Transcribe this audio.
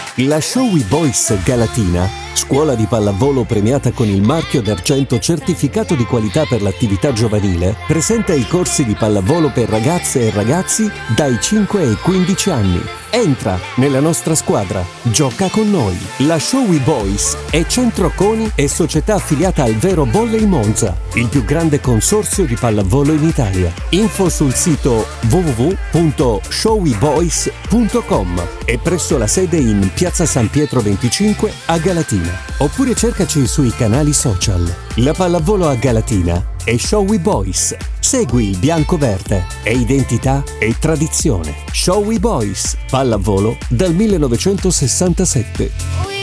La Showy Boys Galatina, scuola di pallavolo premiata con il marchio d'argento certificato di qualità per l'attività giovanile, presenta i corsi di pallavolo per ragazze e ragazzi dai 5 ai 15 anni. Entra nella nostra squadra, gioca con noi. La Showy Boys è Centro Coni e società affiliata al Vero Volley Monza, il più grande consorzio di pallavolo in Italia. Info sul sito www.showyboys.com e presso la sede in Piazza San Pietro 25 a Galatina. Oppure cercaci sui canali social. La pallavolo a Galatina è Showy Boys. Segui il bianco-verde, è identità e tradizione. Showy Boys, pallavolo dal 1967.